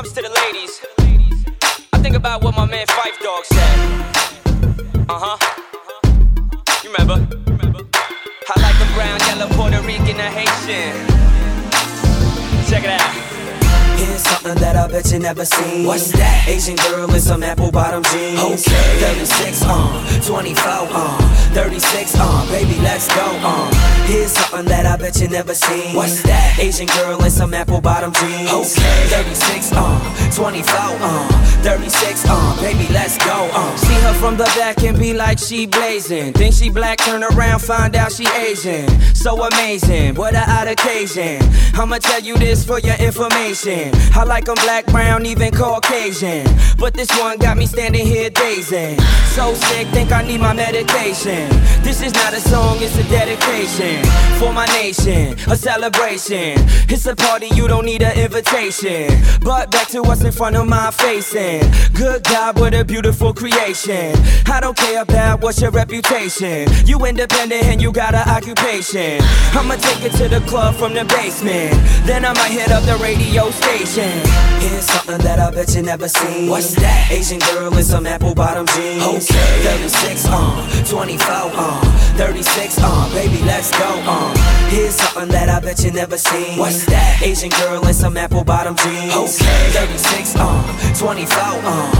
goes to the ladies. I think about what my man Phife Dawg said. You remember? I like them brown, yellow, Puerto Rican, and Haitian. Check it out. Here's something that I bet you never seen. What's that? Asian girl in some apple bottom jeans. Okay. 36 24 36 baby let's go Here's something that I bet you never seen. What's that? Asian girl in some apple bottom jeans. Okay. 36 24 36 baby let's go See her from the back and be like she blazing. Think she black, turn around, find out she Asian. So amazing, what a odd occasion. I'ma tell you this for your information. I like them black, brown, even Caucasian. But this one got me standing here dazing. So sick, think I need my medication. This is not a song, it's a dedication. For my nation, a celebration. It's a party, you don't need an invitation. But back to what's in front of my facing. Good God, what a beautiful creation. I don't care about what's your reputation. You independent and you got an occupation. I'ma take it to the club from the basement. Then I might hit up the radio station. Here's something that I bet you never seen. What's that? Asian girl in some apple bottom jeans. Okay. 36 24 36 baby let's go Here's something that I bet you never seen. What's that? Asian girl in some apple bottom jeans. Okay. 36 24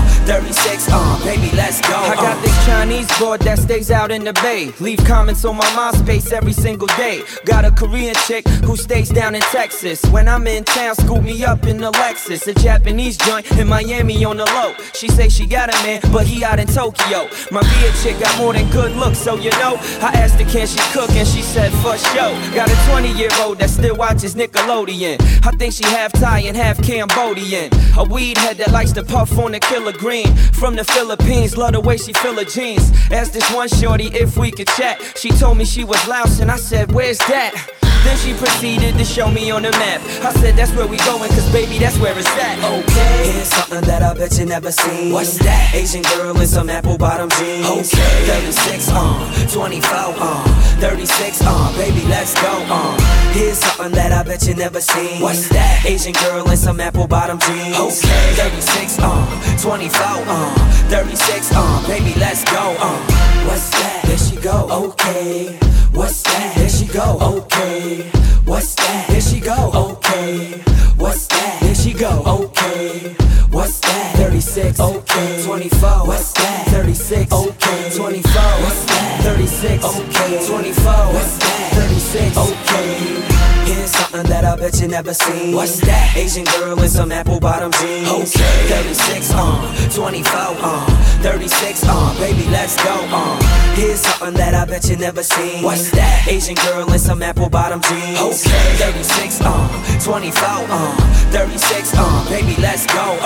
36 baby let's go I got this Chinese broad that stays out in the bay. Leave comments on my MySpace every single day. Got a Korean chick who stays down in Texas. When I'm in town, scoop me up in the Lexus. A Japanese joint in Miami on the low. She say she got a man, but he out in Tokyo. My Viet chick got more than good looks, so you know. I asked her can she cook and she said for sure. Got a 20-year-old that still watches Nickelodeon. I think she half Thai and half Cambodian. A weed head that likes to puff on the killer green. From the Philippines, love the way she fill her jeans. Asked this one shorty if we could chat. She told me she was Laos and I said where's that? Then she proceeded to show me on the map. I said that's where we going cause baby that's where it's at. Okay. Here's something that I bet you never seen. What's that? Asian girl in some apple bottom jeans. Okay. 36 24 36 baby let's go Here's something that I bet you never seen. What's that? Asian girl in some apple bottom jeans. Okay. 36 24 36 baby let's go What's that? There she go. Okay. What's that? There she go. Okay. What's that? There she go. Okay. What's that? There she go. Okay. What's that? 36. Okay. 24. What's that? 36. Okay. 24. What's that? 36. Okay. 24. What's that? 36. Okay. Here's something that I bet you never seen. What's that? Asian girl in some apple bottom jeans. Okay. 36 24 36 baby let's go Here's something that I bet you never seen. What's that? Asian girl in some apple bottom jeans. Okay. 36 24 36 baby let's go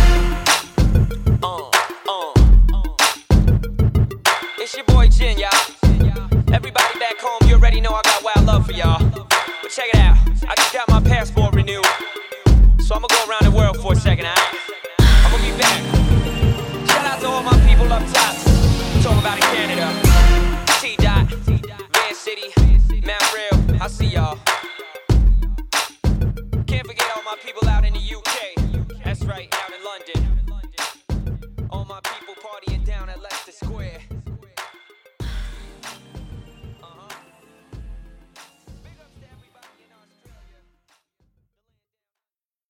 It's your boy Jin, y'all. Everybody back home, you already know I got wild love for y'all. But check it out, I just got my passport renewed, so I'ma go around the world for a second, alright? I'ma be back. Shout out to all my people up top. Talking about in Canada. T-Dot, Van City, Mount Real, I see y'all. Can't forget all my people out in the UK. That's right.